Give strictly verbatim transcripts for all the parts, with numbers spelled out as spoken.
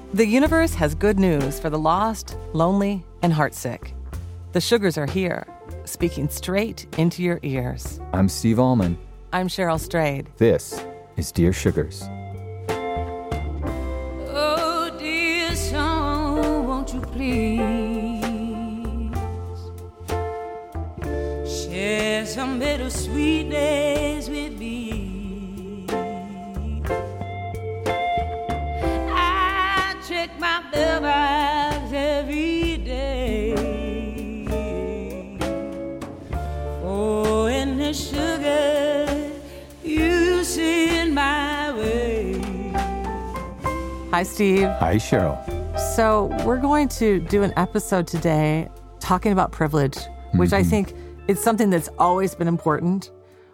The universe has good news for the lost, lonely, and heartsick. The Sugars are here, speaking straight into your ears. I'm Steve Allman. I'm Cheryl Strayed. This is Dear Sugars. Oh, dear song, won't you please share some bittersweet days with me? I check my mailbox every day. Oh, and the sugar you send my way. Hi, Steve. Hi, Cheryl. So we're going to do an episode today talking about privilege, which mm-hmm. I think it's something that's always been important.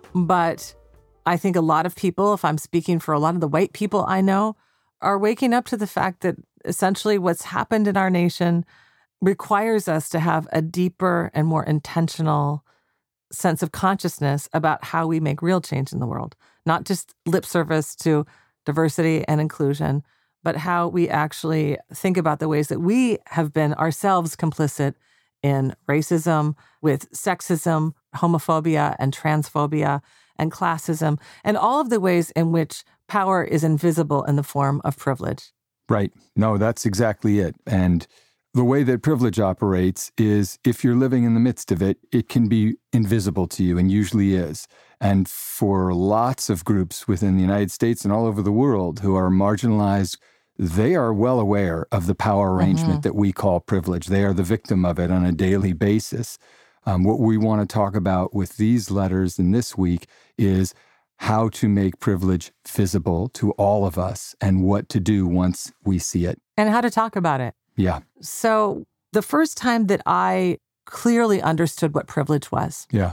But I think a lot of people, if I'm speaking for a lot of the white people I know, are waking up to the fact that essentially what's happened in our nation requires us to have a deeper and more intentional sense of consciousness about how we make real change in the world. Not just lip service to diversity and inclusion, but how we actually think about the ways that we have been ourselves complicit in racism, with sexism, homophobia, and transphobia, and classism, and all of the ways in which power is invisible in the form of privilege. Right. No, that's exactly it. And the way that privilege operates is if you're living in the midst of it, it can be invisible to you, and usually is. And for lots of groups within the United States and all over the world who are marginalized, they are well aware of the power arrangement mm-hmm. that we call privilege. They are the victim of it on a daily basis. Um, what we want to talk about with these letters in this week is how to make privilege visible to all of us and what to do once we see it. And how to talk about it. Yeah. So the first time that I clearly understood what privilege was, yeah,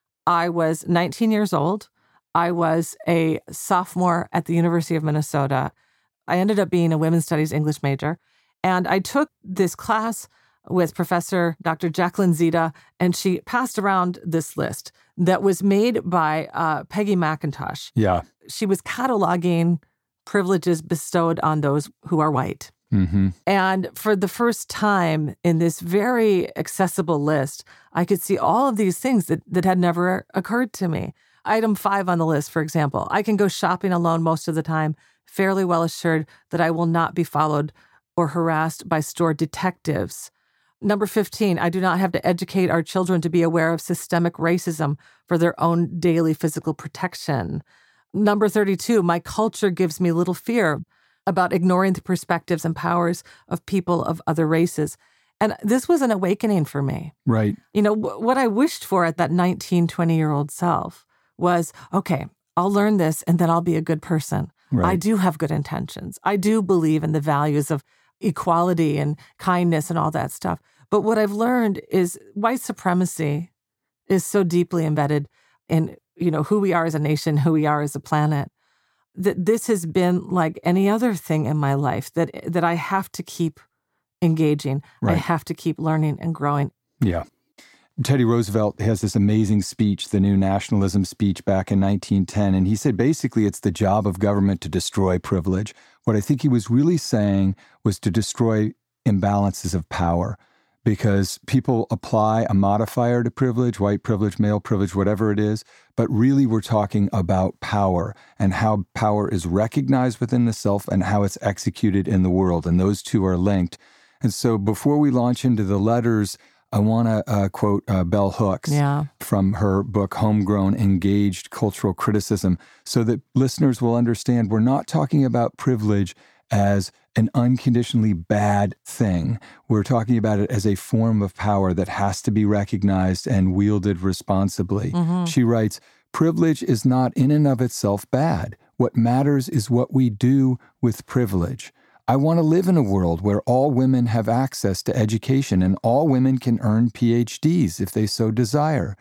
I was nineteen years old. I was a sophomore at the University of Minnesota. I ended up being a women's studies English major. And I took this class with Professor Doctor Jacqueline Zita, and she passed around this list that was made by uh, Peggy McIntosh. Yeah. She was cataloging privileges bestowed on those who are white. Mm-hmm. And for the first time in this very accessible list, I could see all of these things that, that had never occurred to me. Item five on the list, for example, I can go shopping alone most of the time, fairly well assured that I will not be followed or harassed by store detectives. Number fifteen, I do not have to educate our children to be aware of systemic racism for their own daily physical protection. Number thirty-two, my culture gives me little fear about ignoring the perspectives and powers of people of other races. And this was an awakening for me. Right. You know, w- what I wished for at that nineteen, twenty-year-old self was, okay, I'll learn this and then I'll be a good person. Right. I do have good intentions. I do believe in the values of equality and kindness and all that stuff. But what I've learned is white supremacy is so deeply embedded in, you know, who we are as a nation, who we are as a planet, that this has been like any other thing in my life that that I have to keep engaging. Right. I have to keep learning and growing. Yeah. Teddy Roosevelt has this amazing speech, the New Nationalism speech back in nineteen ten, and he said basically it's the job of government to destroy privilege. What I think he was really saying was to destroy imbalances of power, because people apply a modifier to privilege, white privilege, male privilege, whatever it is, but really we're talking about power and how power is recognized within the self and how it's executed in the world, and those two are linked. And so before we launch into the letters, I want to uh, quote uh, Bell Hooks yeah. from her book, Homegrown Engaged Cultural Criticism, so that listeners will understand we're not talking about privilege as an unconditionally bad thing. We're talking about it as a form of power that has to be recognized and wielded responsibly. Mm-hmm. She writes, privilege is not in and of itself bad. What matters is what we do with privilege. I want to live in a world where all women have access to education and all women can earn P H Ds if they so desire.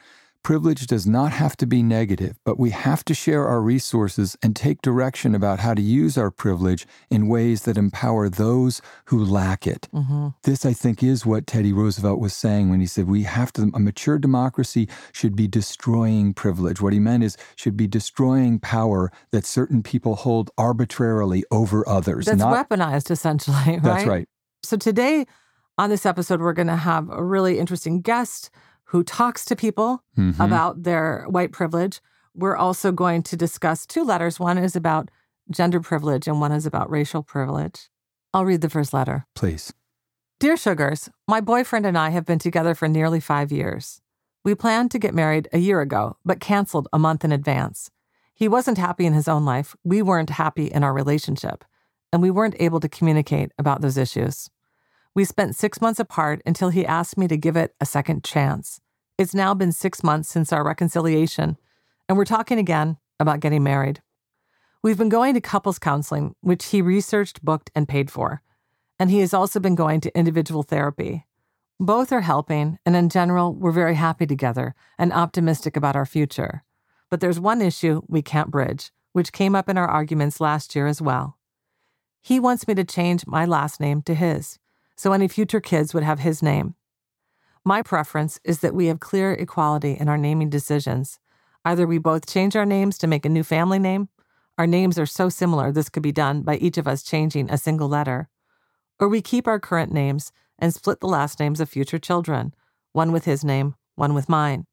privilege does not have to be negative, but we have to share our resources and take direction about how to use our privilege in ways that empower those who lack it. Mm-hmm. This, I think, is what Teddy Roosevelt was saying when he said we have to, a mature democracy should be destroying privilege. What he meant is should be destroying power that certain people hold arbitrarily over others. That's not, weaponized, essentially, right? That's right. So today on this episode, we're going to have a really interesting guest who talks to people mm-hmm. about their white privilege. We're also going to discuss two letters. One is about gender privilege and one is about racial privilege. I'll read the first letter. Please. Dear Sugars, my boyfriend and I have been together for nearly five years. We planned to get married a year ago, but canceled a month in advance. He wasn't happy in his own life. We weren't happy in our relationship, and we weren't able to communicate about those issues. We spent six months apart until he asked me to give it a second chance. It's now been six months since our reconciliation, and we're talking again about getting married. We've been going to couples counseling, which he researched, booked, and paid for, and he has also been going to individual therapy. Both are helping, and in general, we're very happy together and optimistic about our future. But there's one issue we can't bridge, which came up in our arguments last year as well. He wants me to change my last name to his, so any future kids would have his name. My preference is that we have clear equality in our naming decisions. Either we both change our names to make a new family name. Our names are so similar this could be done by each of us changing a single letter. Or we keep our current names and split the last names of future children, one with his name, one with mine.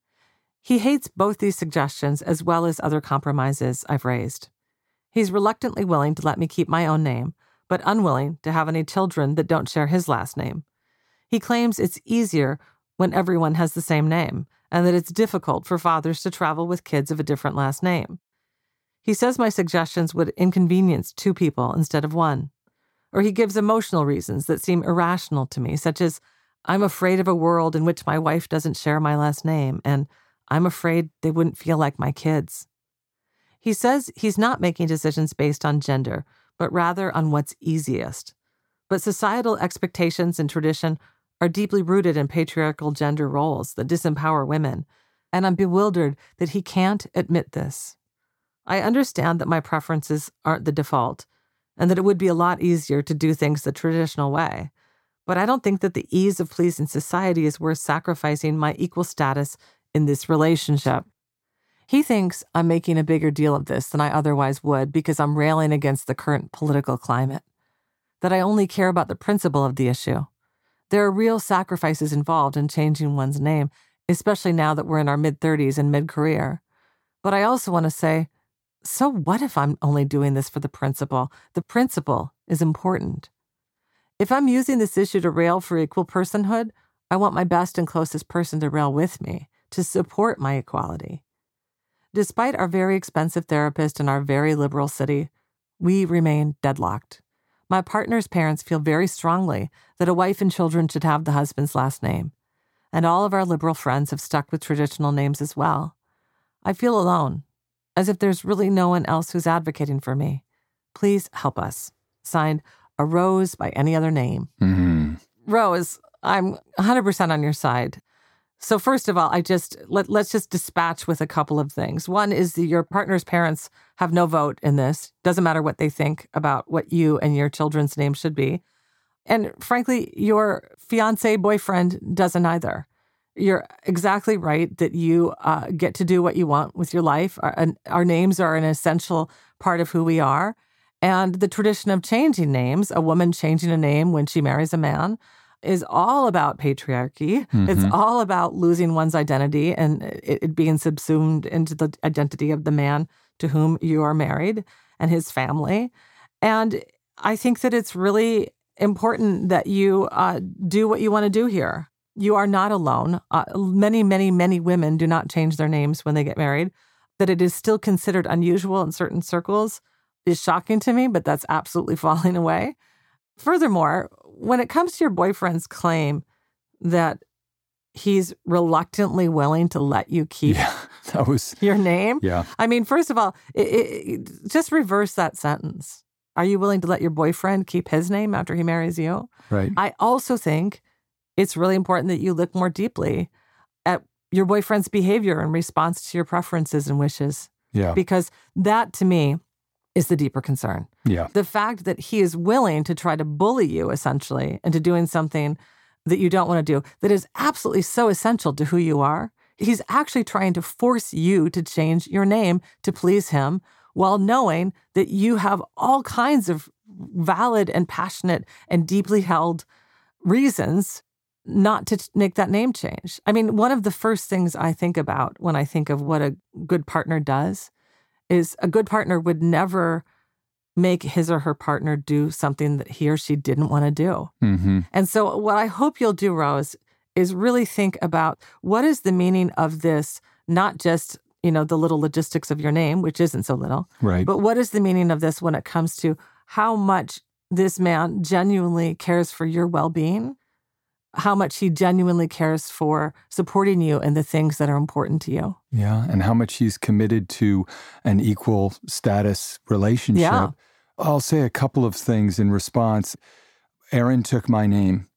He hates both these suggestions as well as other compromises I've raised. He's reluctantly willing to let me keep my own name, but unwilling to have any children that don't share his last name. He claims it's easier when everyone has the same name, and that it's difficult for fathers to travel with kids of a different last name. He says my suggestions would inconvenience two people instead of one. Or he gives emotional reasons that seem irrational to me, such as, I'm afraid of a world in which my wife doesn't share my last name, and I'm afraid they wouldn't feel like my kids. He says he's not making decisions based on gender, but rather on what's easiest. But societal expectations and tradition are deeply rooted in patriarchal gender roles that disempower women, and I'm bewildered that he can't admit this. I understand that my preferences aren't the default, and that it would be a lot easier to do things the traditional way, but I don't think that the ease of pleasing society is worth sacrificing my equal status in this relationship. He thinks I'm making a bigger deal of this than I otherwise would because I'm railing against the current political climate, that I only care about the principle of the issue. There are real sacrifices involved in changing one's name, especially now that we're in our mid-thirties and mid-career. But I also want to say, so what if I'm only doing this for the principle? The principle is important. If I'm using this issue to rail for equal personhood, I want my best and closest person to rail with me, to support my equality. Despite our very expensive therapist in our very liberal city, we remain deadlocked. My partner's parents feel very strongly that a wife and children should have the husband's last name, and all of our liberal friends have stuck with traditional names as well. I feel alone, as if there's really no one else who's advocating for me. Please help us. Signed, A Rose by Any Other Name. Mm-hmm. Rose, I'm one hundred percent on your side. So first of all, I just let, let's just dispatch with a couple of things. One is that your partner's parents have no vote in this. Doesn't matter what they think about what you and your children's name should be. And frankly, your fiance boyfriend doesn't either. You're exactly right that you uh, get to do what you want with your life. Our, our names are an essential part of who we are. And the tradition of changing names, a woman changing a name when she marries a man, is all about patriarchy. Mm-hmm. It's all about losing one's identity and it, it being subsumed into the identity of the man to whom you are married and his family. And I think that it's really important that you uh, do what you want to do here. You are not alone. Uh, many, many, many women do not change their names when they get married. That it is still considered unusual in certain circles is shocking to me, but that's absolutely falling away. Furthermore, when it comes to your boyfriend's claim that he's reluctantly willing to let you keep yeah, that was, your name, yeah. I mean, first of all, it, it, just reverse that sentence. Are you willing to let your boyfriend keep his name after he marries you? Right. I also think it's really important that you look more deeply at your boyfriend's behavior in response to your preferences and wishes. Yeah. Because that, to me, is the deeper concern. Yeah. The fact that he is willing to try to bully you, essentially, into doing something that you don't want to do, that is absolutely so essential to who you are. He's actually trying to force you to change your name to please him, while knowing that you have all kinds of valid and passionate and deeply held reasons not to t- make that name change. I mean, one of the first things I think about when I think of what a good partner does is a good partner would never make his or her partner do something that he or she didn't want to do. Mm-hmm. And so what I hope you'll do, Rose, is really think about what is the meaning of this, not just, you know, the little logistics of your name, which isn't so little, Right. but what is the meaning of this when it comes to how much this man genuinely cares for your well-being, how much he genuinely cares for supporting you in the things that are important to you. Yeah. And how much he's committed to an equal status relationship. Yeah. I'll say a couple of things in response. Erin took my name,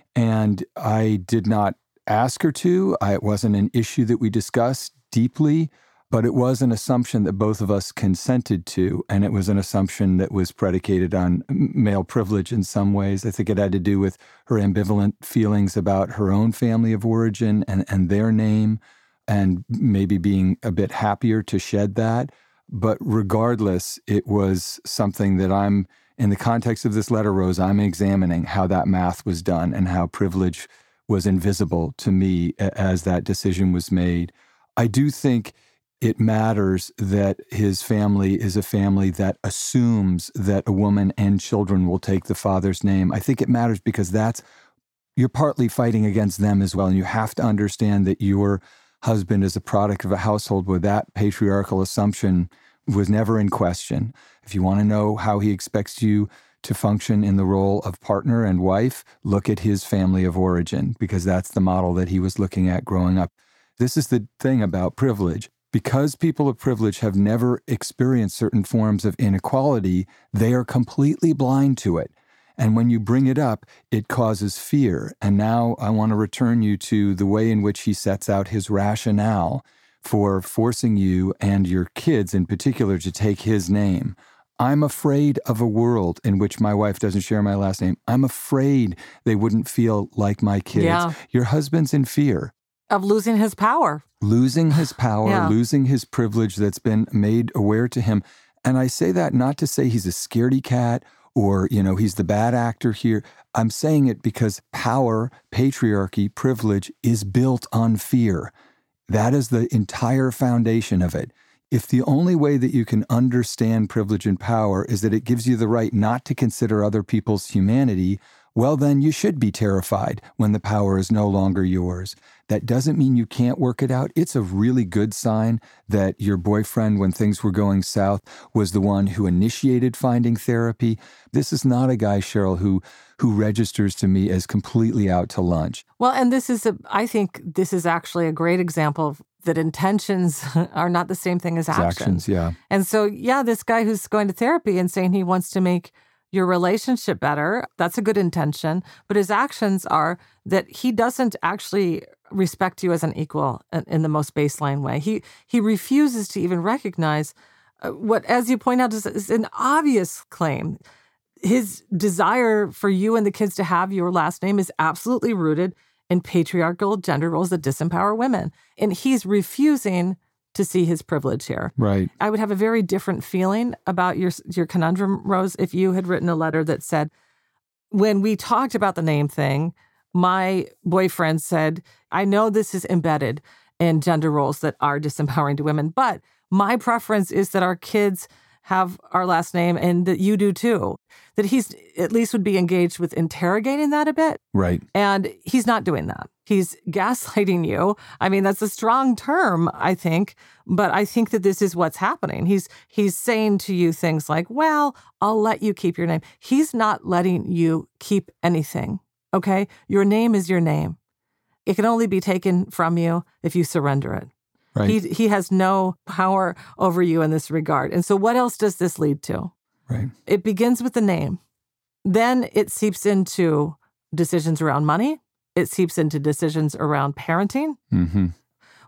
and I did not ask her to. I, it wasn't an issue that we discussed deeply, but it was an assumption that both of us consented to, and it was an assumption that was predicated on male privilege in some ways. I think it had to do with her ambivalent feelings about her own family of origin and, and their name, and maybe being a bit happier to shed that. But regardless, it was something that I'm, in the context of this letter, Rose, I'm examining how that math was done and how privilege was invisible to me as that decision was made. I do think it matters that his family is a family that assumes that a woman and children will take the father's name. I think it matters because that's, you're partly fighting against them as well. And you have to understand that your husband is a product of a household where that patriarchal assumption was never in question. If you want to know how he expects you to function in the role of partner and wife, look at his family of origin, because that's the model that he was looking at growing up. This is the thing about privilege. Because people of privilege have never experienced certain forms of inequality, they are completely blind to it. And when you bring it up, it causes fear. And now I want to return you to the way in which he sets out his rationale for forcing you and your kids in particular to take his name. I'm afraid of a world in which my wife doesn't share my last name. I'm afraid they wouldn't feel like my kids. Yeah. Your husband's in fear. Of losing his power. Losing his power, Yeah. losing his privilege that's been made aware to him. And I say that not to say he's a scaredy cat or, you know, he's the bad actor here. I'm saying it because power, patriarchy, privilege is built on fear. That is the entire foundation of it. If the only way that you can understand privilege and power is that it gives you the right not to consider other people's humanity, well, then you should be terrified when the power is no longer yours. That doesn't mean you can't work it out. It's a really good sign that your boyfriend, when things were going south, was the one who initiated finding therapy. This is not a guy, Cheryl, who who registers to me as completely out to lunch. Well, and this is a, I think this is actually a great example of that intentions are not the same thing as His actions. actions, yeah. And so, yeah, this guy who's going to therapy and saying he wants to make your relationship better, that's a good intention. But his actions are that he doesn't actually respect you as an equal in, in the most baseline way. He he refuses to even recognize uh, what, as you point out, is, is an obvious claim. His desire for you and the kids to have your last name is absolutely rooted in patriarchal gender roles that disempower women. And he's refusing to see his privilege here. Right. I would have a very different feeling about your your conundrum, Rose, if you had written a letter that said, when we talked about the name thing, my boyfriend said, I know this is embedded in gender roles that are disempowering to women, but my preference is that our kids have our last name and that you do too. That he's at least would be engaged with interrogating that a bit. Right. And he's not doing that. He's gaslighting you. I mean, that's a strong term, I think, but I think that this is what's happening. He's he's saying to you things like, well, I'll let you keep your name. He's not letting you keep anything, okay? Your name is your name. It can only be taken from you if you surrender it. Right. He he has no power over you in this regard. And so what else does this lead to? Right. It begins with the name. Then it seeps into decisions around money. It seeps into decisions around parenting. Mm-hmm.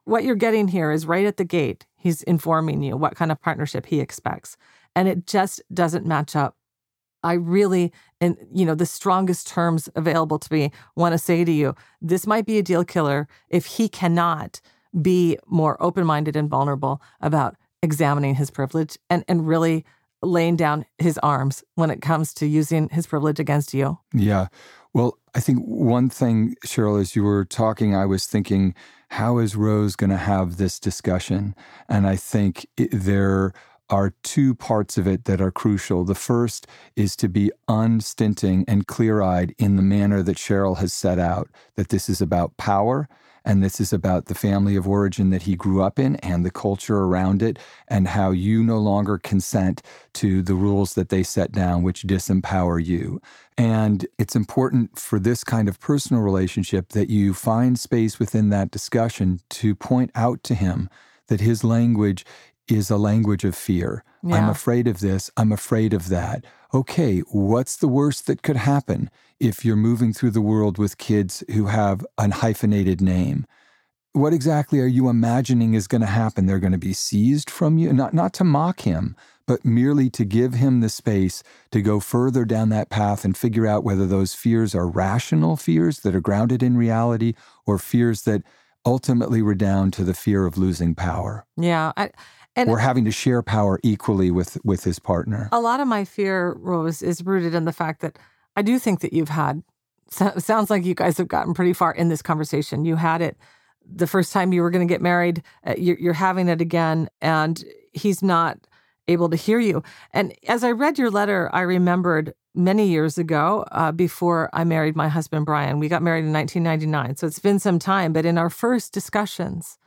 what you're getting here is right at the gate. He's informing you what kind of partnership he expects. And it just doesn't match up. I really, in you know, the strongest terms available to me, want to say to you, this might be a deal killer if he cannot be more open-minded and vulnerable about examining his privilege and, and really laying down his arms when it comes to using his privilege against you. Yeah. Well, I think one thing, Cheryl, as you were talking, I was thinking, how is Rose going to have this discussion? And I think it, there are two parts of it that are crucial. The first is to be unstinting and clear-eyed in the manner that Cheryl has set out, that this is about power, and this is about the family of origin that he grew up in and the culture around it, and how you no longer consent to the rules that they set down, which disempower you. And it's important for this kind of personal relationship that you find space within that discussion to point out to him that his language is a language of fear. Yeah. I'm afraid of this. I'm afraid of that. Okay, what's the worst that could happen if you're moving through the world with kids who have an hyphenated name? What exactly are you imagining is going to happen? They're going to be seized from you? Not, not to mock him, but merely to give him the space to go further down that path and figure out whether those fears are rational fears that are grounded in reality or fears that ultimately redound to the fear of losing power. Yeah, I... And or having to share power equally with, with his partner. A lot of my fear, Rose, is rooted in the fact that I do think that you've had, so, sounds like you guys have gotten pretty far in this conversation. You had it the first time you were going to get married. Uh, you're, you're having it again, and he's not able to hear you. And as I read your letter, I remembered many years ago, uh, before I married my husband, Brian. We got married in nineteen ninety-nine, so it's been some time. But in our first discussions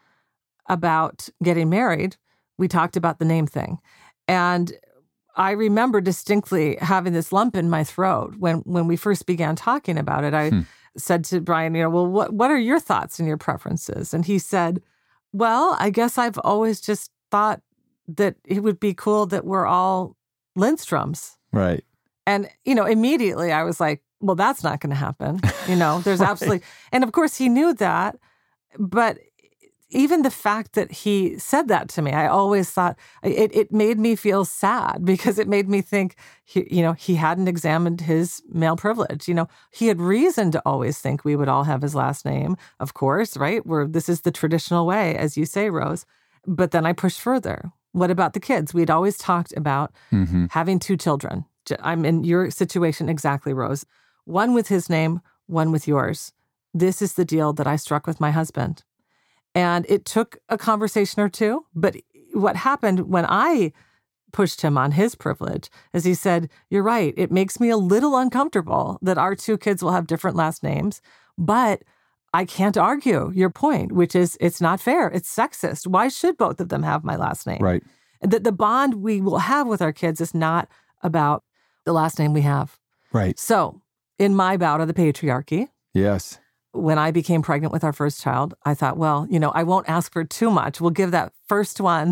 about getting married, we talked about the name thing. And I remember distinctly having this lump in my throat when, when we first began talking about it. I hmm. said to Brian, you know, well, what, what are your thoughts and your preferences? And he said, well, I guess I've always just thought that it would be cool that we're all Lindstroms. Right. And, you know, immediately I was like, well, that's not going to happen. You know, there's right. absolutely, and of course he knew that, but even the fact that he said that to me, I always thought it, it made me feel sad because it made me think, he, you know, he hadn't examined his male privilege. You know, he had reason to always think we would all have his last name, of course, right? Where this is the traditional way, as you say, Rose. But then I pushed further. What about the kids? We'd always talked about mm-hmm. having two children. I'm in your situation exactly, Rose. One with his name, one with yours. This is the deal that I struck with my husband. And it took a conversation or two, but what happened when I pushed him on his privilege is he said, you're right, it makes me a little uncomfortable that our two kids will have different last names, but I can't argue your point, which is it's not fair. It's sexist. Why should both of them have my last name? Right. That the bond we will have with our kids is not about the last name we have. Right. So in my bout of the patriarchy, yes. when I became pregnant with our first child, I thought, well, you know, I won't ask for too much. We'll give that first one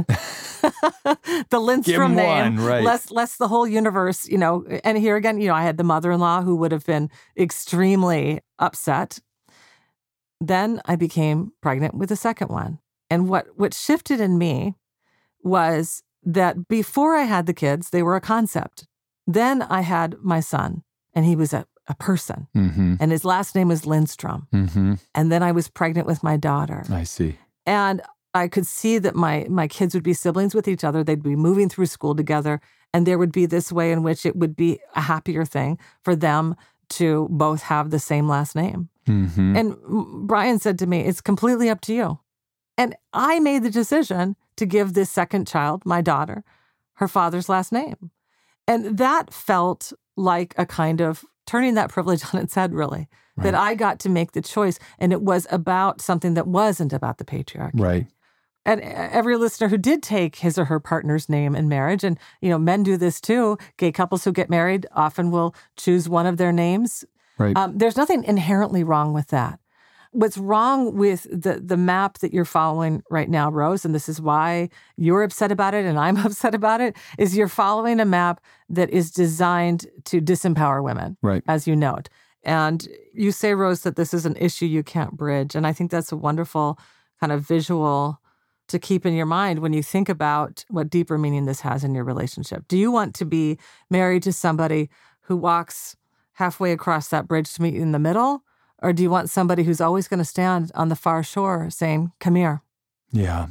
the Lindstrom name, one, right. less, less the whole universe, you know. And here again, you know, I had the mother-in-law who would have been extremely upset. Then I became pregnant with the second one. And what, what shifted in me was that before I had the kids, they were a concept. Then I had my son, and he was a a person. Mm-hmm. And his last name was Lindstrom. Mm-hmm. And then I was pregnant with my daughter. I see. And I could see that my my kids would be siblings with each other. They'd be moving through school together. And there would be this way in which it would be a happier thing for them to both have the same last name. Mm-hmm. And Brian said to me, it's completely up to you. And I made the decision to give this second child, my daughter, her father's last name. And that felt like a kind of turning that privilege on its head, really, right. that I got to make the choice. And it was about something that wasn't about the patriarchy. Right. And every listener who did take his or her partner's name in marriage, and, you know, men do this too. Gay couples who get married often will choose one of their names. Right. Um, there's nothing inherently wrong with that. What's wrong with the the map that you're following right now, Rose, and this is why you're upset about it and I'm upset about it, is you're following a map that is designed to disempower women, right. as you note. And you say, Rose, that this is an issue you can't bridge. And I think that's a wonderful kind of visual to keep in your mind when you think about what deeper meaning this has in your relationship. Do you want to be married to somebody who walks halfway across that bridge to meet you in the middle? Or do you want somebody who's always going to stand on the far shore saying, come here? Yeah.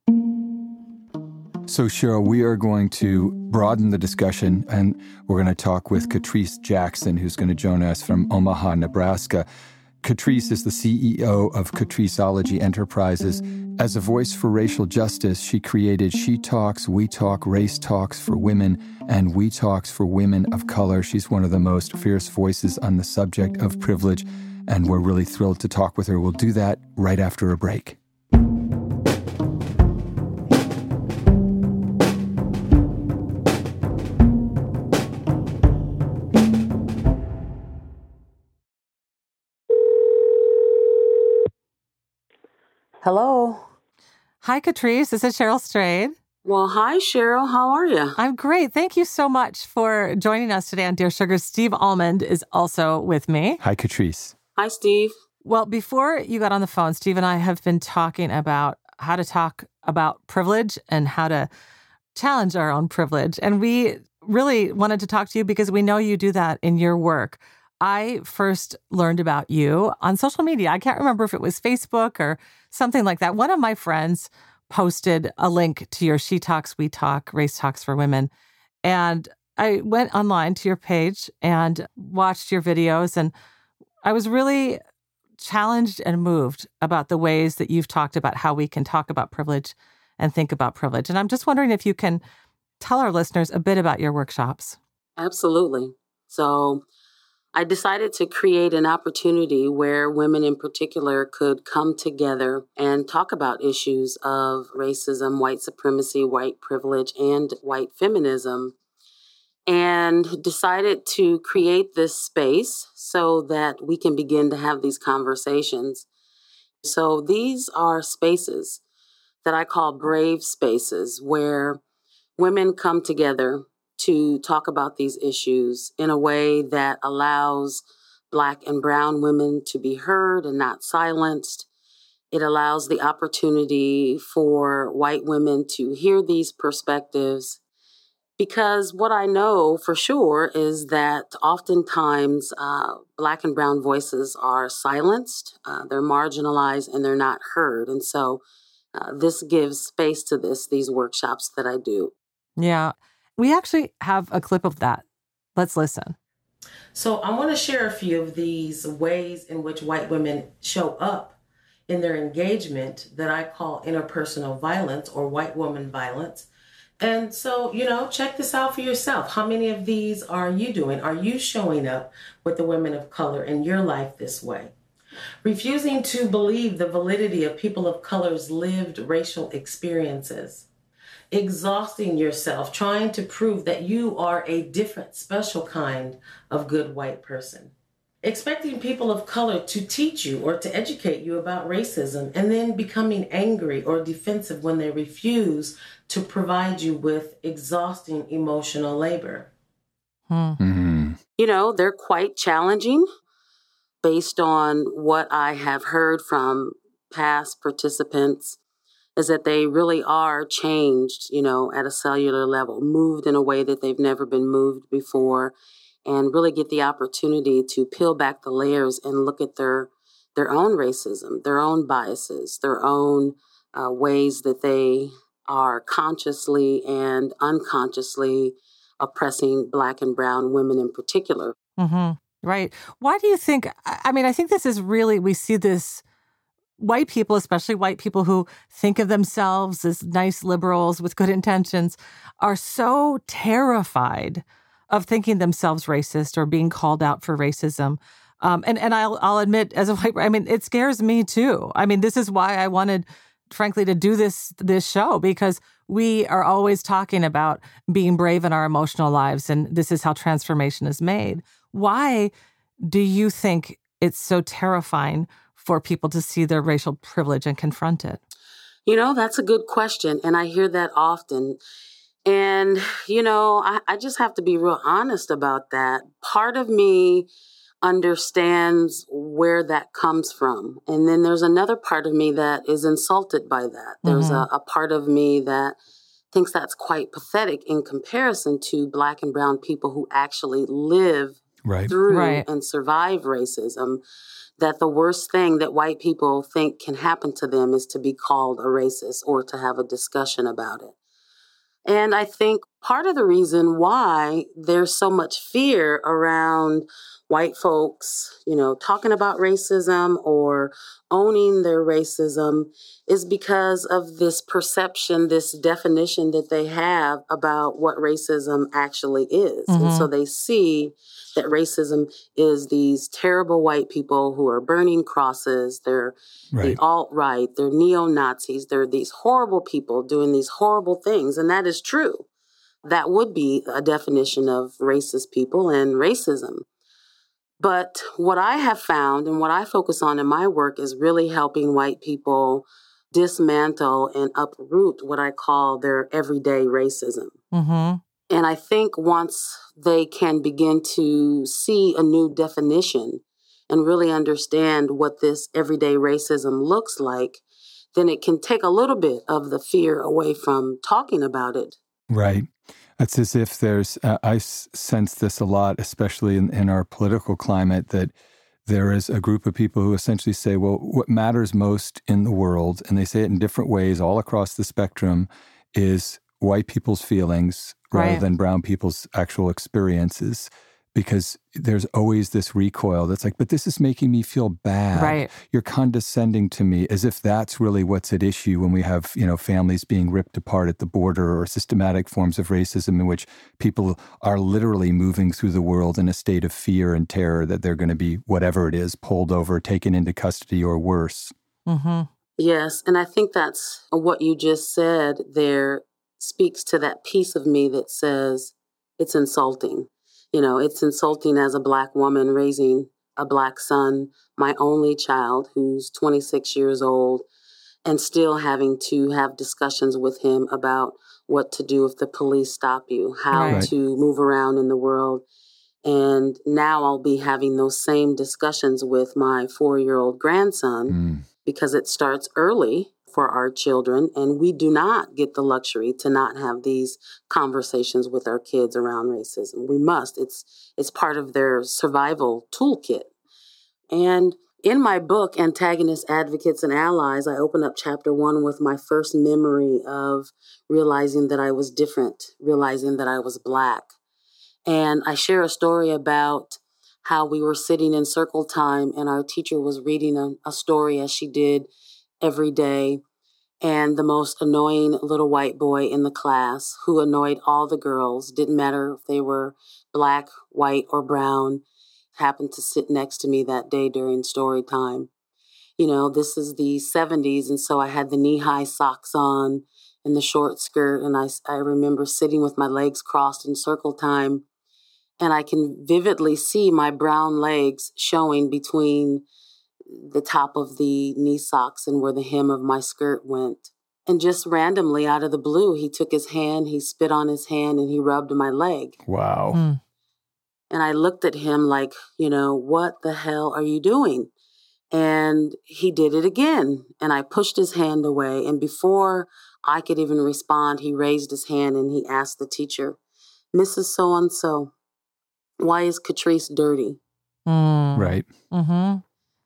So, Cheryl, we are going to broaden the discussion, and we're going to talk with Catrice Jackson, who's going to join us from Omaha, Nebraska. Catrice is the C E O of Catriceology Enterprises. As a voice for racial justice, she created She Talks, We Talk, Race Talks for Women, and We Talks for Women of Color. She's one of the most fierce voices on the subject of privilege, and we're really thrilled to talk with her. We'll do that right after a break. Hello. Hi, Catrice. This is Cheryl Strayed. Well, hi, Cheryl. How are you? I'm great. Thank you so much for joining us today on Dear Sugars. Steve Almond is also with me. Hi, Catrice. Hi, Steve. Well, before you got on the phone, Steve and I have been talking about how to talk about privilege and how to challenge our own privilege. And we really wanted to talk to you because we know you do that in your work. I first learned about you on social media. I can't remember if it was Facebook or something like that. One of my friends posted a link to your She Talks, We Talk, Race Talks for Women. And I went online to your page and watched your videos. And I was really challenged and moved about the ways that you've talked about how we can talk about privilege and think about privilege. And I'm just wondering if you can tell our listeners a bit about your workshops. Absolutely. So I decided to create an opportunity where women in particular could come together and talk about issues of racism, white supremacy, white privilege, and white feminism, and decided to create this space so that we can begin to have these conversations. So these are spaces that I call brave spaces where women come together to talk about these issues in a way that allows Black and brown women to be heard and not silenced. It allows the opportunity for white women to hear these perspectives. Because what I know for sure is that oftentimes uh, Black and brown voices are silenced, uh, they're marginalized, and they're not heard. And so uh, this gives space to this, these workshops that I do. Yeah. We actually have a clip of that. Let's listen. So I want to share a few of these ways in which white women show up in their engagement that I call interpersonal violence or white woman violence. And so, you know, check this out for yourself. How many of these are you doing? Are you showing up with the women of color in your life this way? Refusing to believe the validity of people of color's lived racial experiences. Exhausting yourself, trying to prove that you are a different, special kind of good white person. Expecting people of color to teach you or to educate you about racism and then becoming angry or defensive when they refuse to provide you with exhausting emotional labor. Hmm. Mm-hmm. You know, they're quite challenging based on what I have heard from past participants, is that they really are changed, you know, at a cellular level, moved in a way that they've never been moved before, and really get the opportunity to peel back the layers and look at their their own racism, their own biases, their own uh, ways that they are consciously and unconsciously oppressing Black and brown women in particular. Mm-hmm. Right. Why do you think, I mean, I think this is really, we see this, white people, especially white people who think of themselves as nice liberals with good intentions, are so terrified of thinking themselves racist or being called out for racism. Um, and and I'll I'll admit, as a white, I mean, it scares me too. I mean, this is why I wanted, frankly, to do this this show, because we are always talking about being brave in our emotional lives, and this is how transformation is made. Why do you think it's so terrifying for people to see their racial privilege and confront it? You know, that's a good question. And I hear that often. And, you know, I, I just have to be real honest about that. Part of me understands where that comes from. And then there's another part of me that is insulted by that. There's Mm-hmm. a, a part of me that thinks that's quite pathetic in comparison to Black and brown people who actually live Right. through Right. and survive racism. That the worst thing that white people think can happen to them is to be called a racist or to have a discussion about it. And I think part of the reason why there's so much fear around white folks, you know, talking about racism or owning their racism is because of this perception, this definition that they have about what racism actually is. Mm-hmm. And so they see that racism is these terrible white people who are burning crosses. They're Right. the alt-right, they're neo-Nazis, they're these horrible people doing these horrible things. And that is true. That would be a definition of racist people and racism. But what I have found and what I focus on in my work is really helping white people dismantle and uproot what I call their everyday racism. Mm-hmm. And I think once they can begin to see a new definition and really understand what this everyday racism looks like, then it can take a little bit of the fear away from talking about it. Right. It's as if there's, uh, I s- sense this a lot, especially in, in our political climate, that there is a group of people who essentially say, well, what matters most in the world, and they say it in different ways all across the spectrum, is white people's feelings rather Right. than brown people's actual experiences. Because there's always this recoil that's like, but this is making me feel bad. Right. You're condescending to me, as if that's really what's at issue when we have, you know, families being ripped apart at the border or systematic forms of racism in which people are literally moving through the world in a state of fear and terror that they're going to be, whatever it is, pulled over, taken into custody or worse. Mm-hmm. Yes, and I think that's what you just said there speaks to that piece of me that says it's insulting. You know, it's insulting as a Black woman raising a Black son, my only child who's twenty-six years old, and still having to have discussions with him about what to do if the police stop you, how Right. to move around in the world. And now I'll be having those same discussions with my four-year-old grandson Mm. because it starts early for our children, and we do not get the luxury to not have these conversations with our kids around racism. We must. It's it's part of their survival toolkit. And in my book, Antagonists, Advocates, and Allies, I open up chapter one with my first memory of realizing that I was different, realizing that I was Black. And I share a story about how we were sitting in circle time and our teacher was reading a, a story as she did every day. And the most annoying little white boy in the class who annoyed all the girls, didn't matter if they were Black, white, or brown, happened to sit next to me that day during story time. You know, this is the seventies, and so I had the knee-high socks on and the short skirt, and I, I remember sitting with my legs crossed in circle time, and I can vividly see my brown legs showing between the top of the knee socks and where the hem of my skirt went. And just randomly out of the blue, he took his hand, he spit on his hand, and he rubbed my leg. Wow. Mm. And I looked at him like, you know, what the hell are you doing? And he did it again. And I pushed his hand away. And before I could even respond, he raised his hand and he asked the teacher, Missus So-and-so, why is Catrice dirty? Mm. Right. Mm-hmm.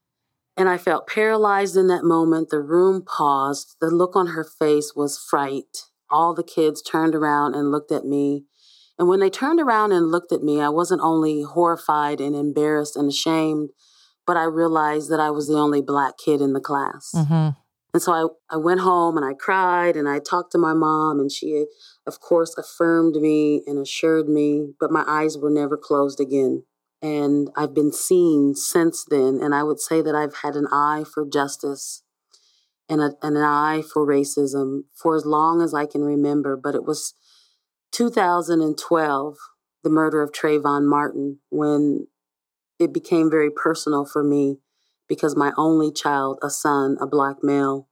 And I felt paralyzed in that moment. The room paused. The look on her face was fright. All the kids turned around and looked at me. And when they turned around and looked at me, I wasn't only horrified and embarrassed and ashamed, but I realized that I was the only Black kid in the class. Mm-hmm. And so I, I went home and I cried and I talked to my mom, and she, of course, affirmed me and assured me, but my eyes were never closed again. And I've been seen since then. And I would say that I've had an eye for justice and, a, and an eye for racism for as long as I can remember. But it was two thousand twelve, the murder of Trayvon Martin, when it became very personal for me because my only child, a son, a Black male,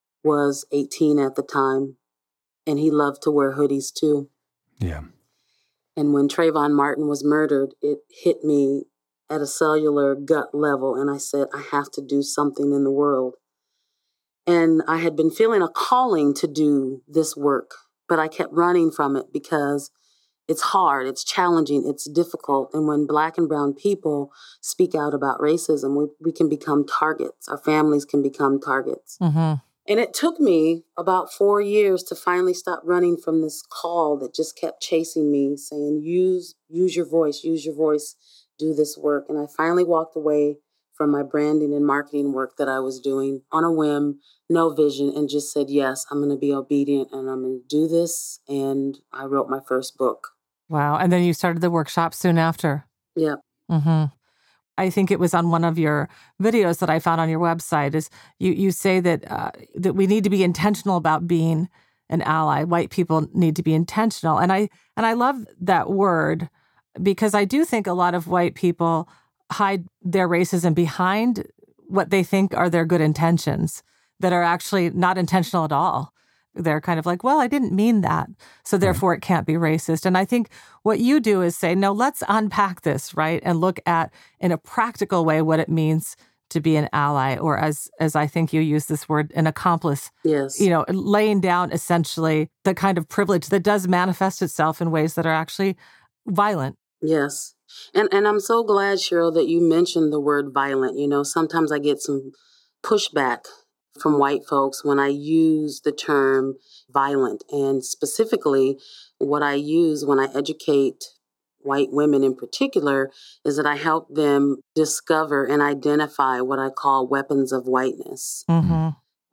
was eighteen at the time. And he loved to wear hoodies too. Yeah. And when Trayvon Martin was murdered, it hit me at a cellular gut level. And I said, I have to do something in the world. And I had been feeling a calling to do this work, but I kept running from it because it's hard, it's challenging, it's difficult. And when Black and brown people speak out about racism, we, we can become targets. Our families can become targets. Mm-hmm. And it took me about four years to finally stop running from this call that just kept chasing me, saying, use, use your voice, use your voice, do this work. And I finally walked away from my branding and marketing work that I was doing on a whim, no vision, and just said, yes, I'm going to be obedient and I'm going to do this. And I wrote my first book. Wow. And then you started the workshop soon after. Yeah. Mm-hmm. I think it was on one of your videos that I found on your website is you, you say that uh, that we need to be intentional about being an ally. White people need to be intentional. And I and I love that word because I do think a lot of white people hide their racism behind what they think are their good intentions that are actually not intentional at all. They're kind of like, well, I didn't mean that, so therefore it can't be racist. And I think what you do is say, no, let's unpack this, right? And look at, in a practical way, what it means to be an ally, or as as I think you use this word, an accomplice. Yes. You know, laying down essentially the kind of privilege that does manifest itself in ways that are actually violent. Yes. And and I'm so glad, Cheryl, that you mentioned the word violent. You know, sometimes I get some pushback from white folks when I use the term violent. And specifically, what I use when I educate white women in particular is that I help them discover and identify what I call weapons of whiteness. Mm-hmm.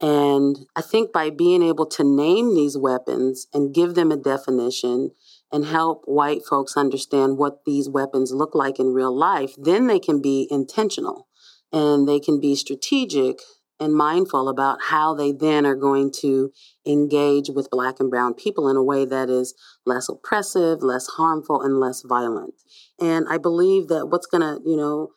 And I think by being able to name these weapons and give them a definition and help white folks understand what these weapons look like in real life, then they can be intentional and they can be strategic and mindful about how they then are going to engage with Black and brown people in a way that is less oppressive, less harmful, and less violent. And I believe that what's going to, you know,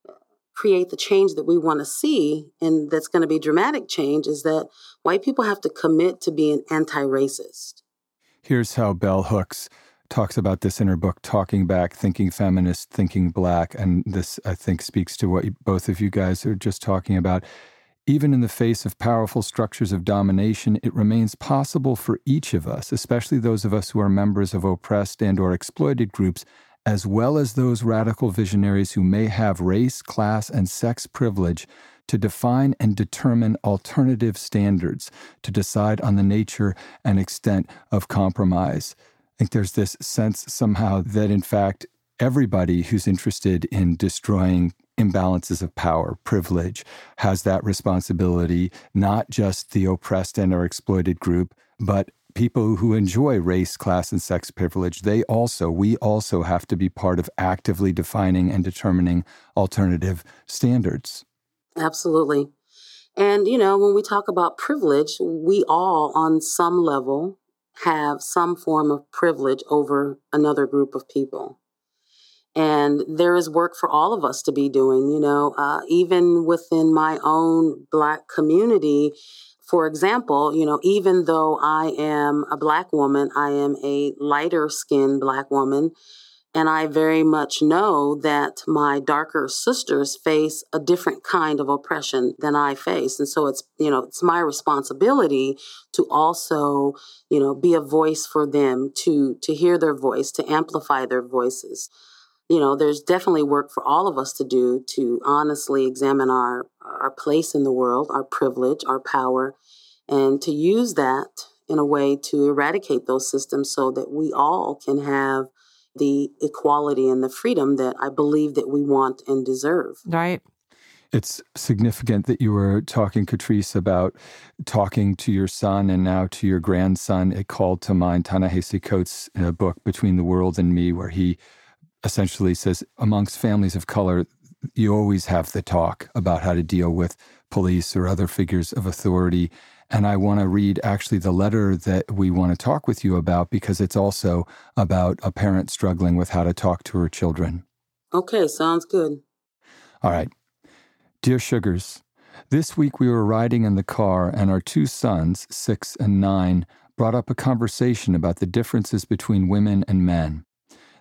create the change that we want to see, and that's going to be dramatic change, is that white people have to commit to being anti-racist. Here's how Bell Hooks talks about this in her book, Talking Back, Thinking Feminist, Thinking Black. And this, I think, speaks to what you, both of you guys are just talking about. Even in the face of powerful structures of domination, it remains possible for each of us, especially those of us who are members of oppressed and or exploited groups, as well as those radical visionaries who may have race, class, and sex privilege, to define and determine alternative standards, to decide on the nature and extent of compromise. I think there's this sense somehow that, in fact, everybody who's interested in destroying imbalances of power, privilege, has that responsibility, not just the oppressed and or exploited group, but people who enjoy race, class, and sex privilege. They also, we also have to be part of actively defining and determining alternative standards. Absolutely. And, you know, when we talk about privilege, we all, on some level, have some form of privilege over another group of people. And there is work for all of us to be doing, you know, uh, even within my own Black community. For example, you know, even though I am a Black woman, I am a lighter skinned Black woman. And I very much know that my darker sisters face a different kind of oppression than I face. And so it's, you know, it's my responsibility to also, you know, be a voice for them, to to hear their voice, to amplify their voices. You know, there's definitely work for all of us to do to honestly examine our, our place in the world, our privilege, our power, and to use that in a way to eradicate those systems so that we all can have the equality and the freedom that I believe that we want and deserve. Right. It's significant that you were talking, Catrice, about talking to your son and now to your grandson. It called to mind Ta-Nehisi Coates' uh, book, Between the World and Me, where he essentially says, amongst families of color, you always have the talk about how to deal with police or other figures of authority. And I want to read actually the letter that we want to talk with you about, because it's also about a parent struggling with how to talk to her children. Okay, sounds good. All right. Dear Sugars, this week we were riding in the car and our two sons, six and nine, brought up a conversation about the differences between women and men.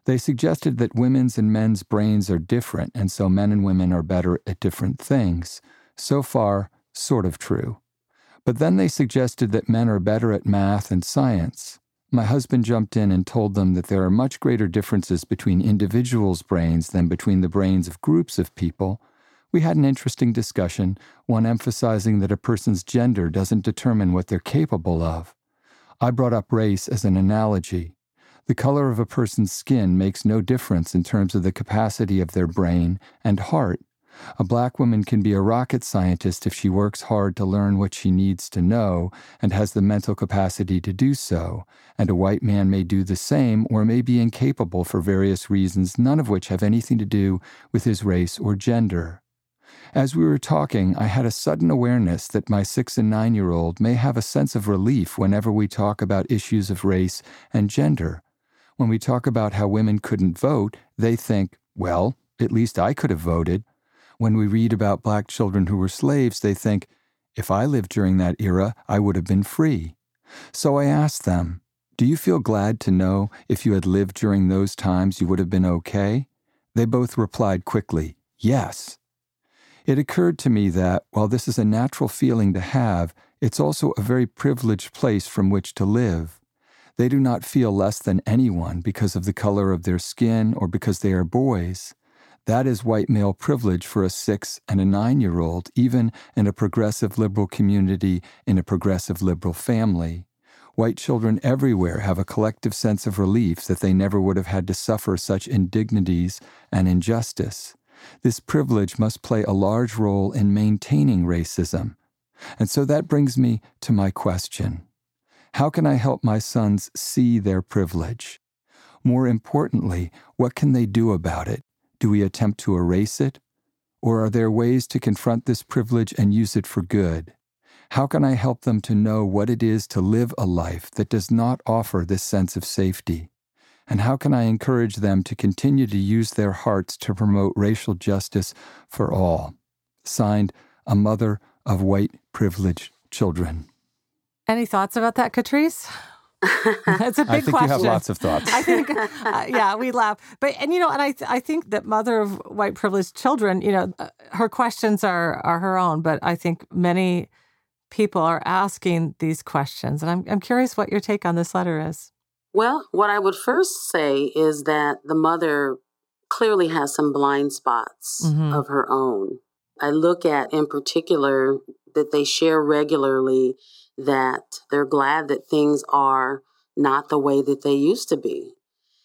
They suggested that women's and men's brains are different, and so men and women are better at different things. So far, sort of true. But then they suggested that men are better at math and science. My husband jumped in and told them that there are much greater differences between individuals' brains than between the brains of groups of people. We had an interesting discussion, one emphasizing that a person's gender doesn't determine what they're capable of. I brought up race as an analogy. The color of a person's skin makes no difference in terms of the capacity of their brain and heart. A black woman can be a rocket scientist if she works hard to learn what she needs to know and has the mental capacity to do so, and a white man may do the same or may be incapable for various reasons, none of which have anything to do with his race or gender. As we were talking, I had a sudden awareness that my six and nine-year-old may have a sense of relief whenever we talk about issues of race and gender. When we talk about how women couldn't vote, they think, well, at least I could have voted. When we read about black children who were slaves, they think, if I lived during that era, I would have been free. So I asked them, do you feel glad to know if you had lived during those times you would have been okay? They both replied quickly, yes. It occurred to me that, while this is a natural feeling to have, it's also a very privileged place from which to live. They do not feel less than anyone because of the color of their skin or because they are boys. That is white male privilege for a six and a nine-year-old, even in a progressive liberal community, in a progressive liberal family. White children everywhere have a collective sense of relief that they never would have had to suffer such indignities and injustice. This privilege must play a large role in maintaining racism. And so that brings me to my question. How can I help my sons see their privilege? More importantly, what can they do about it? Do we attempt to erase it? Or are there ways to confront this privilege and use it for good? How can I help them to know what it is to live a life that does not offer this sense of safety? And how can I encourage them to continue to use their hearts to promote racial justice for all? Signed, a mother of white privileged children. Any thoughts about that, Catrice? It's a big I think question. you have lots of thoughts. I think, uh, yeah, we laugh. But, and, you know, and I th- I think that mother of white privileged children, you know, uh, her questions are, are her own, but I think many people are asking these questions. And I'm I'm curious what your take on this letter is. Well, what I would first say is that the mother clearly has some blind spots mm-hmm. of her own. I look at, in particular, that they share regularly that they're glad that things are not the way that they used to be.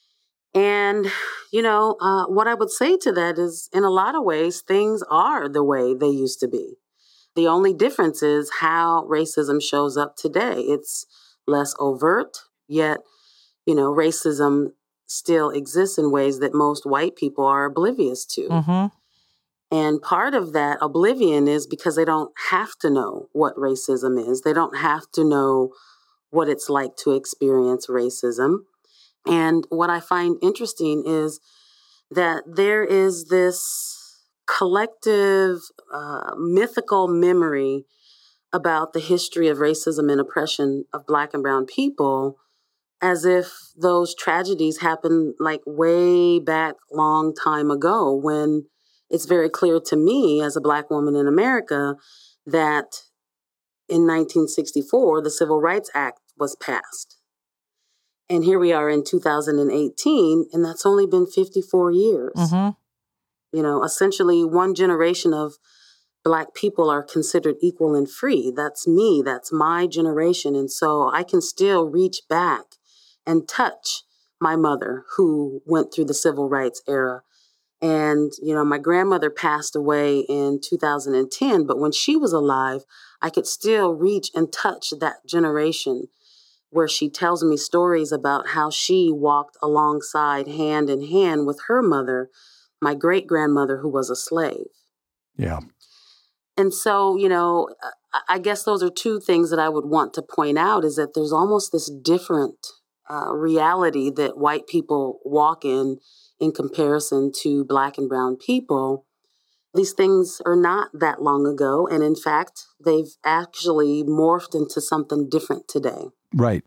And, you know, uh, what I would say to that is, in a lot of ways, things are the way they used to be. The only difference is how racism shows up today. It's less overt, yet, you know, racism still exists in ways that most white people are oblivious to. Mm-hmm. And part of that oblivion is because they don't have to know what racism is. They don't have to know what it's like to experience racism. And what I find interesting is that there is this collective uh, mythical memory about the history of racism and oppression of Black and brown people, as if those tragedies happened like way back long time ago, when it's very clear to me as a Black woman in America that in nineteen sixty-four, the Civil Rights Act was passed. And here we are in two thousand eighteen, and that's only been fifty-four years. Mm-hmm. You know, essentially one generation of Black people are considered equal and free. That's me. That's my generation. And so I can still reach back and touch my mother who went through the civil rights era. And, you know, my grandmother passed away in two thousand ten, but when she was alive, I could still reach and touch that generation where she tells me stories about how she walked alongside hand in hand with her mother, my great-grandmother, who was a slave. Yeah. And so, you know, I guess those are two things that I would want to point out, is that there's almost this different uh, reality that white people walk in in comparison to Black and brown people. These things are not that long ago. And in fact, they've actually morphed into something different today. Right.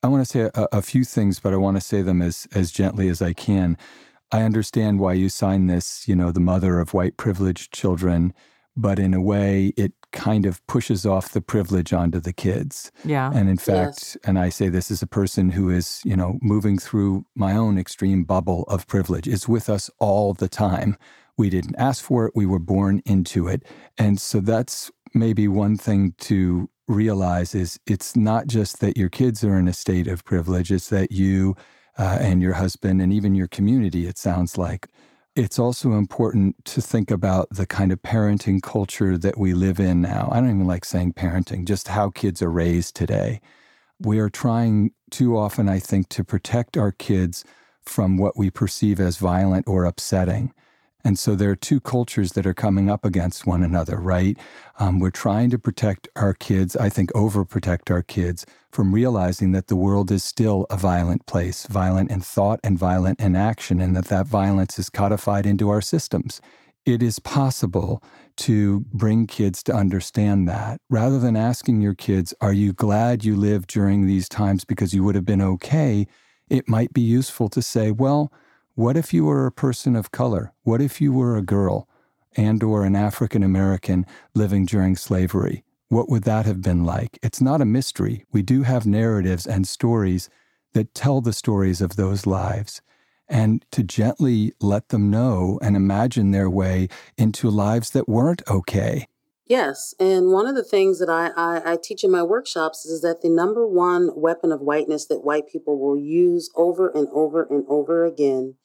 I want to say a, a few things, but I want to say them as, as gently as I can. I understand why you signed this, you know, the mother of white privileged children, but in a way it kind of pushes off the privilege onto the kids. Yeah. And in fact, Yes. and I say this as a person who is, you know, moving through my own extreme bubble of privilege. It's with us all the time. We didn't ask for it. We were born into it. And so that's maybe one thing to realize is it's not just that your kids are in a state of privilege. It's that you uh, and your husband and even your community, it sounds like. It's also important to think about the kind of parenting culture that we live in now. I don't even like saying parenting, just how kids are raised today. We are trying too often, I think, to protect our kids from what we perceive as violent or upsetting. And so there are two cultures that are coming up against one another, right? Um, we're trying to protect our kids, I think overprotect our kids from realizing that the world is still a violent place, violent in thought and violent in action, and that that violence is codified into our systems. It is possible to bring kids to understand that. Rather than asking your kids, are you glad you lived during these times because you would have been okay? It might be useful to say, well, what if you were a person of color? What if you were a girl and or an African American living during slavery? What would that have been like? It's not a mystery. We do have narratives and stories that tell the stories of those lives. And to gently let them know and imagine their way into lives that weren't okay. Yes. And one of the things that I, I, I teach in my workshops is that the number one weapon of whiteness that white people will use over and over and over again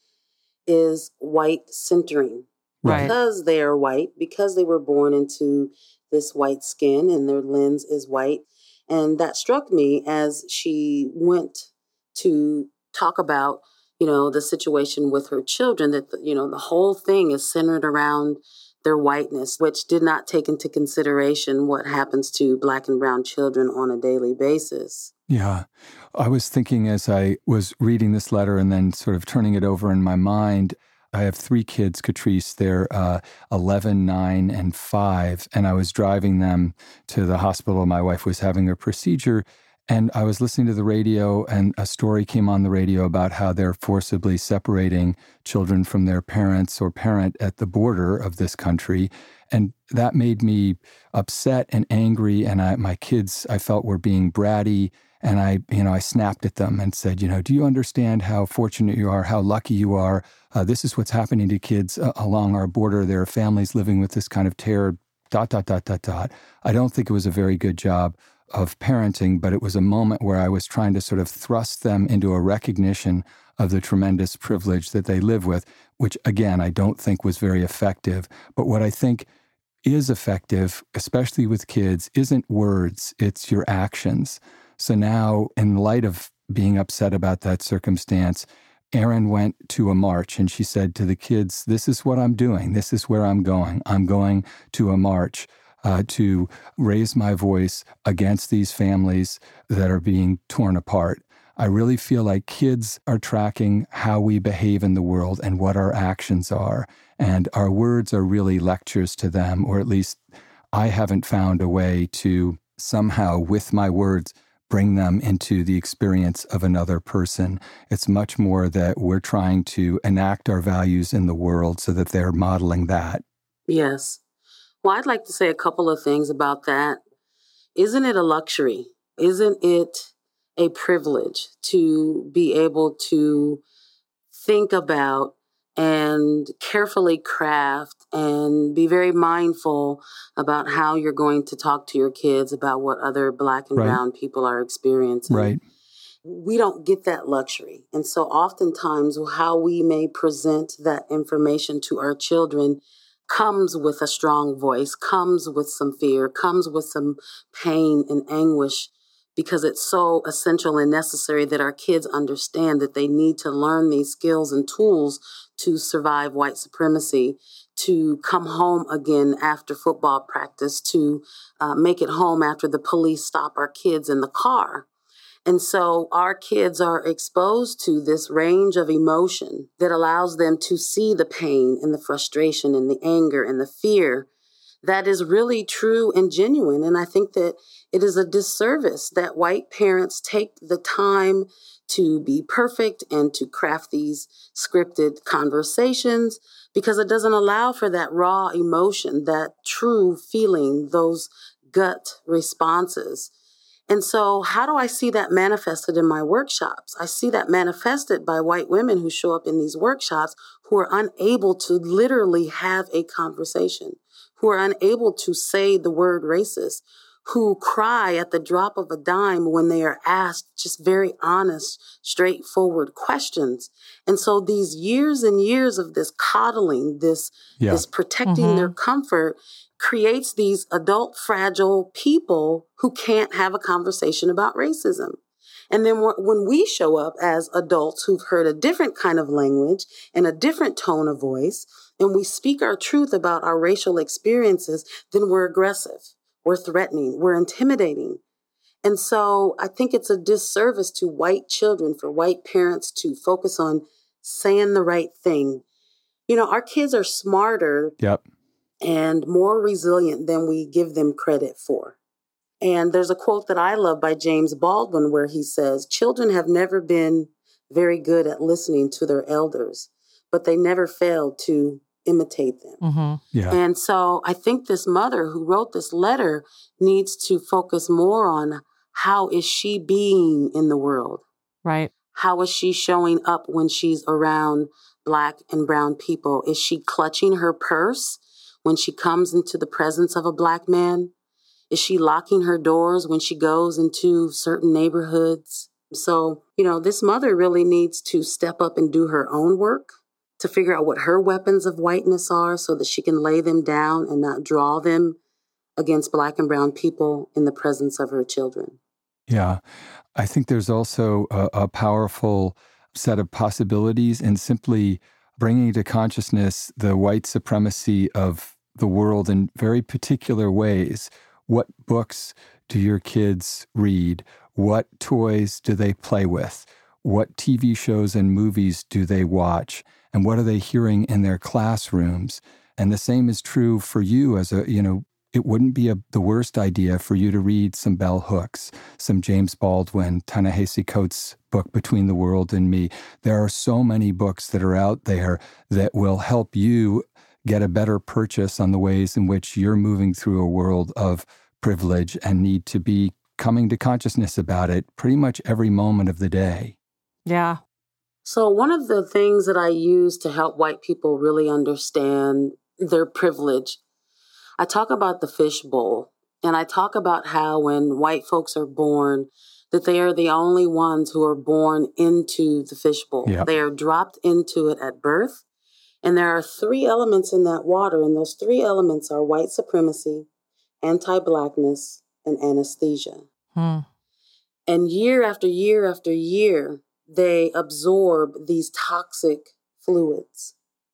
is white centering. Right. Because they are white, because they were born into this white skin and their lens is white. And that struck me as she went to talk about, you know, the situation with her children, that, you know, the whole thing is centered around their whiteness, which did not take into consideration what happens to Black and brown children on a daily basis. Yeah. I was thinking as I was reading this letter and then sort of turning it over in my mind, I have three kids, Catrice. They're uh, eleven, nine, and five. And I was driving them to the hospital. My wife was having a procedure. And I was listening to the radio, and a story came on the radio about how they're forcibly separating children from their parents or parent at the border of this country. And that made me upset and angry. And I, my kids, I felt, were being bratty. And I, you know, I snapped at them and said, you know, do you understand how fortunate you are, how lucky you are? Uh, this is what's happening to kids uh, along our border. There are families living with this kind of terror, dot, dot, dot, dot, dot. I don't think it was a very good job of parenting, but it was a moment where I was trying to sort of thrust them into a recognition of the tremendous privilege that they live with, which, again, I don't think was very effective. But what I think is effective, especially with kids, isn't words, it's your actions. So now, in light of being upset about that circumstance, Erin went to a march and she said to the kids, this is what I'm doing. This is where I'm going. I'm going to a march uh, to raise my voice against these families that are being torn apart. I really feel like kids are tracking how we behave in the world and what our actions are. And our words are really lectures to them, or at least I haven't found a way to somehow, with my words, bring them into the experience of another person. It's much more that we're trying to enact our values in the world so that they're modeling that. Yes. Well, I'd like to say a couple of things about that. Isn't it a luxury? Isn't it a privilege to be able to think about and carefully craft and be very mindful about how you're going to talk to your kids about what other Black and Right. brown people are experiencing? Right. We don't get that luxury. And so oftentimes how we may present that information to our children comes with a strong voice, comes with some fear, comes with some pain and anguish, because it's so essential and necessary that our kids understand that they need to learn these skills and tools to survive white supremacy, to come home again after football practice, to uh, make it home after the police stop our kids in the car. And so our kids are exposed to this range of emotion that allows them to see the pain and the frustration and the anger and the fear that is really true and genuine. And I think that it is a disservice that white parents take the time to be perfect and to craft these scripted conversations, because it doesn't allow for that raw emotion, that true feeling, those gut responses. And so how do I see that manifested in my workshops? I see that manifested by white women who show up in these workshops who are unable to literally have a conversation, who are unable to say the word racist, who cry at the drop of a dime when they are asked just very honest, straightforward questions. And so these years and years of this coddling, this, yeah. this protecting mm-hmm. their comfort creates these adult fragile people who can't have a conversation about racism. And then when we show up as adults who've heard a different kind of language and a different tone of voice, and we speak our truth about our racial experiences, then we're aggressive, we're threatening, we're intimidating. And so I think it's a disservice to white children for white parents to focus on saying the right thing. You know, our kids are smarter yep. and more resilient than we give them credit for. And there's a quote that I love by James Baldwin where he says, children have never been very good at listening to their elders, but they never failed to imitate them. Mm-hmm. Yeah. And so I think this mother who wrote this letter needs to focus more on how is she being in the world? Right. How is she showing up when she's around Black and brown people? Is she clutching her purse when she comes into the presence of a Black man? Is she locking her doors when she goes into certain neighborhoods? So, you know, this mother really needs to step up and do her own work to figure out what her weapons of whiteness are so that she can lay them down and not draw them against Black and brown people in the presence of her children. Yeah. I think there's also a, a powerful set of possibilities in simply bringing to consciousness the white supremacy of the world in very particular ways. What books do your kids read? What toys do they play with? What T V shows and movies do they watch? And what are they hearing in their classrooms? And the same is true for you as a, you know, it wouldn't be a, the worst idea for you to read some Bell Hooks, some James Baldwin, Ta-Nehisi Coates' book, Between the World and Me. There are so many books that are out there that will help you get a better purchase on the ways in which you're moving through a world of privilege and need to be coming to consciousness about it pretty much every moment of the day. Yeah. So one of the things that I use to help white people really understand their privilege, I talk about the fishbowl, and I talk about how when white folks are born, that they are the only ones who are born into the fishbowl. Yep. They are dropped into it at birth. And there are three elements in that water, and those three elements are white supremacy, anti-Blackness, and anesthesia. Hmm. And year after year after year, they absorb these toxic fluids.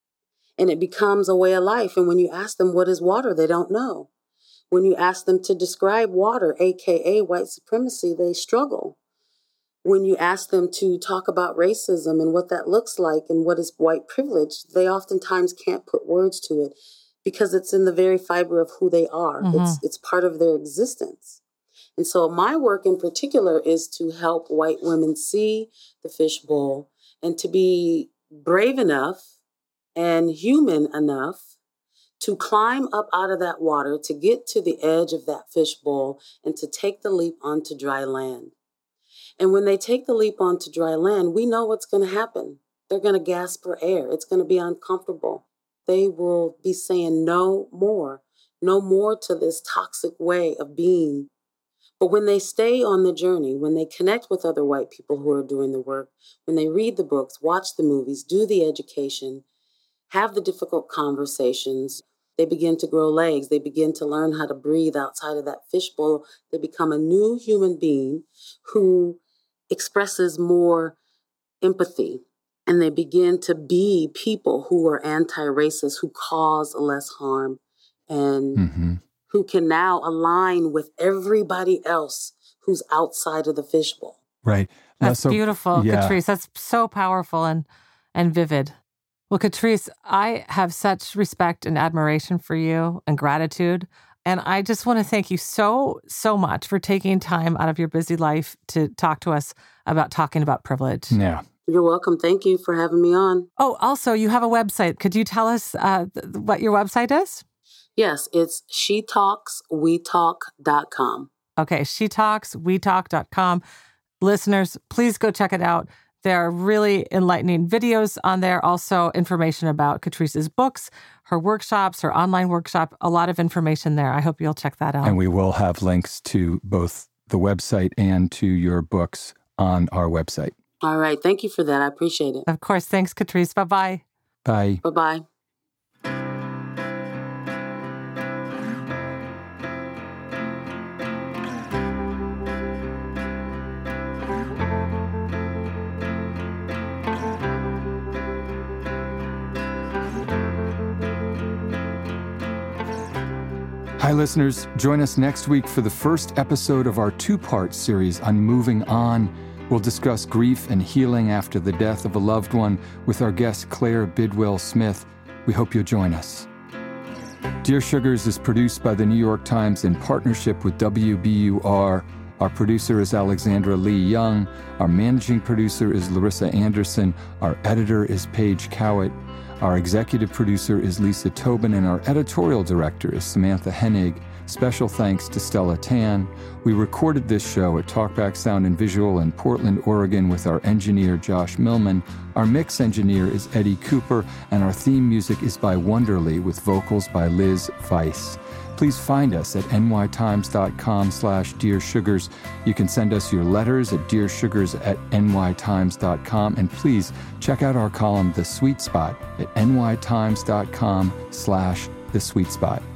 And it becomes a way of life. And when you ask them what is water, they don't know. When you ask them to describe water, A K A white supremacy, they struggle. When you ask them to talk about racism and what that looks like and what is white privilege, they oftentimes can't put words to it because it's in the very fiber of who they are. Mm-hmm. It's it's part of their existence. And so my work in particular is to help white women see the fishbowl and to be brave enough and human enough to climb up out of that water, to get to the edge of that fishbowl and to take the leap onto dry land. And when they take the leap onto dry land, we know what's going to happen. They're going to gasp for air. It's going to be uncomfortable. They will be saying no more, no more to this toxic way of being. But when they stay on the journey, when they connect with other white people who are doing the work, when they read the books, watch the movies, do the education, have the difficult conversations, they begin to grow legs. They begin to learn how to breathe outside of that fishbowl. They become a new human being who expresses more empathy. And they begin to be people who are anti-racist, who cause less harm, and mm-hmm. who can now align with everybody else who's outside of the fishbowl. Right. That's so, beautiful, yeah. Catrice. That's so powerful and, and vivid. Well, Catrice, I have such respect and admiration for you and gratitude. And I just want to thank you so, so much for taking time out of your busy life to talk to us about talking about privilege. Yeah. You're welcome. Thank you for having me on. Oh, also, you have a website. Could you tell us uh, th- what your website is? Yes, it's she talks we talk dot com. Okay, she talks we talk dot com. Listeners, please go check it out. There are really enlightening videos on there. Also, information about Catrice's books, her workshops, her online workshop, a lot of information there. I hope you'll check that out. And we will have links to both the website and to your books on our website. All right. Thank you for that. I appreciate it. Of course. Thanks, Catrice. Bye-bye. Bye. Bye-bye. Hi, listeners. Join us next week for the first episode of our two-part series on Moving On. We'll discuss grief and healing after the death of a loved one with our guest, Claire Bidwell Smith. We hope you'll join us. Dear Sugars is produced by the New York Times in partnership with W B U R. Our producer is Alexandra Lee Young. Our managing producer is Larissa Anderson. Our editor is Paige Cowett. Our executive producer is Lisa Tobin, and our editorial director is Samantha Hennig. Special thanks to Stella Tan. We recorded this show at Talkback Sound and Visual in Portland, Oregon with our engineer, Josh Millman. Our mix engineer is Eddie Cooper, and our theme music is by Wonderly with vocals by Liz Weiss. Please find us at nytimes.com slash Dear Sugars. You can send us your letters at dearsugars at nytimes dot com. And please check out our column, The Sweet Spot, at nytimes.com slash The Sweet Spot.